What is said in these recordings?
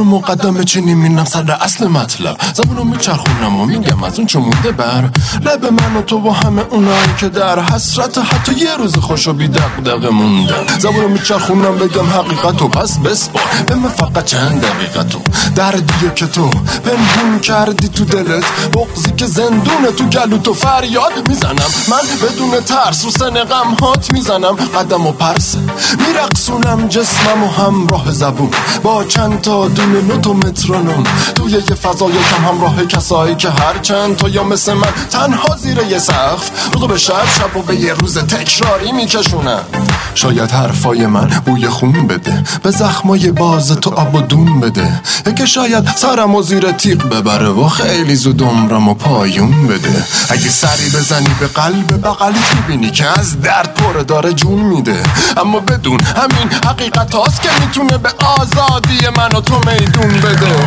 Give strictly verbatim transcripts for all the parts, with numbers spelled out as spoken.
زبونو مقدم بچینیم میرم سر اصل مطلب، زبونو میچرخونم و میگم از اون چه مونده بر لب من و تو و همه اونایی که در حسرت حتی یه روز خوشو بی دغدغه موندن. زبونو میچرخونم بگم حقیقتو پس بسپار به من فقط چند دقیقتو، دردیه که تو پنهون کردی تو دلت، بغضی که زندونه تو گلو تو فریاد میزنم من بدون ترس رو سن غم هات میزنم، قدم و پرسه میرقصونم جسمم و همراه زبون با چند تا دونه نوت و مترونوم توی یه فضای کم همراه کسایی که هر چند تا یا مثل من تنها زیر یه سقف روزو به شب شب و به یه روز تکراری میکشونم. شاید حرفای من بوی خون بده، به زخمای باز تو آب و دون بده، که شاید سرم و زیر تیغ ببره و خیلی زود عمرم و پایون بده. اگه سری بزنی به قلب بغلیت میبینی که از درد پر داره جون میده، اما بدون همین حقیقت هاست که میتونه به آزادی من و تو میدون بده.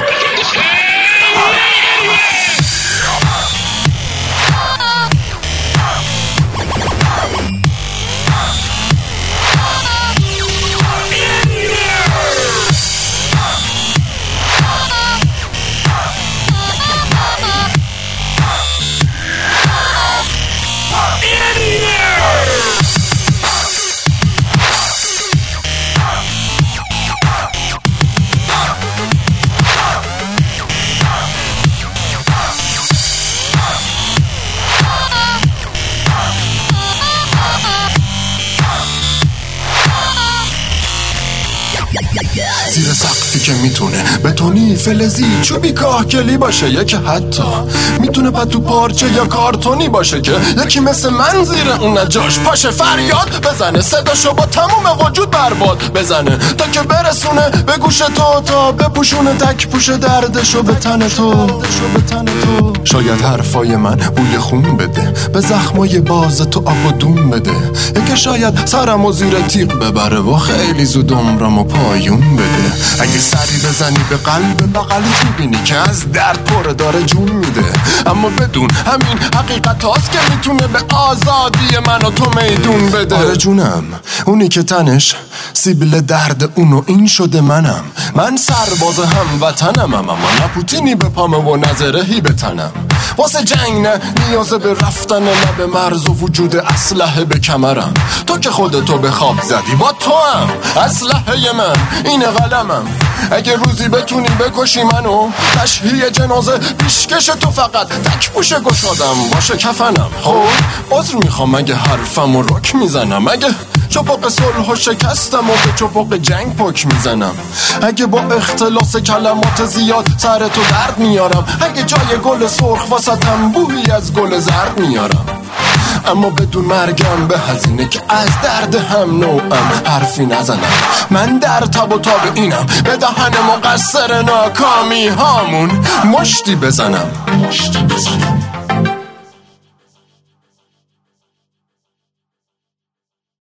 زیر سقفی که میتونه بتونی فلزی چوبی کاهگلی باشه، یکی حتی میتونه پتو پارچه یا کارتونی باشه که یکی مثل من زیر اون نجاش پاشه فریاد بزنه، صداشو با تموم وجود برباد بزنه تا که برسونه به گوش تو تا بپوشونه تک پوش دردشو به تن تو. شاید حرفای من بوی خون بده، به زخمای باز تو آب و دون بده، که شاید سرم و زیر تیغ ببره و خیلی زود عمرم و پایون بده. اگه سری بزنی به قلب بغلیت میبینی که از درد پر داره جون میده، اما بدون همین حقیقت هاست که میتونه به آزادی من و تو میدون بده. آره جونم، اونی که تنش سیبیل درد اونو این شده منم، من سرباز هم وطنم، اما نه پوتینی به پامه و نظرهی به تنم. واسه جنگ نه نیازه به رفتن، نه به مرز و وجود اسلحه به کمرم. تو که خودتو به خواب زدی با تو هم اسلحه من این قلمم. اگه روزی بتونی بکشی منو تشییع جنازه پیشکش تو فقط تک پوش گشادم باشه کفنم. خب عذر میخوام اگه حرفم و رک میزنم، اگه چپاق صلح و شکستم و به چپاق جنگ پک میزنم، اگه با اختلاس کلمات زیاد سر تو درد میارم، اگه جای گل سرخ واسطم بویی از گل زرد میارم، اما بدون مرگم به هزینه که از درد هم نوعم حرفی نزنم. من در تب و تاب اینم به دهن مقصر ناکامی هامون مشتی بزنم.